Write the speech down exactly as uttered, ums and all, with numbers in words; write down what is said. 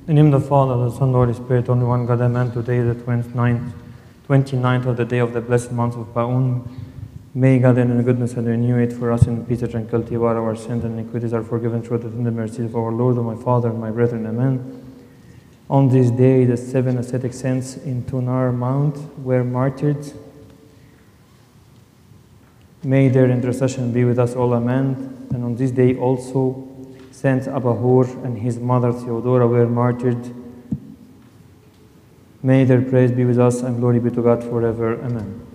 In the name of the Father, the Son, the Holy Spirit, only one God, amen. Today, the twenty-ninth, twenty-ninth of the day of the blessed month of Ba'un. May God in His goodness and renew it for us in peace and tranquility, while our sins and iniquities are forgiven through the tender mercies of our Lord, and my Father, and my brethren, amen. On this day, the seven ascetic saints in Tunar Mount were martyred. May their intercession be with us all, amen. And on this day also, Saint Abahur and his mother Theodora were martyred. May their praise be with us, and glory be to God forever, amen.